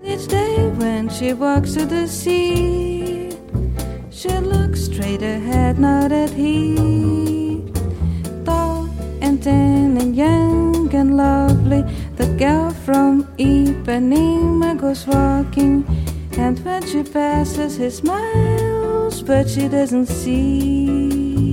Each day when she walks to the sea, she looks straight ahead, not at he. Tall and thin and young and lovely, the girl from Ipanema goes walking. And when she passes, he smiles, but she doesn't see.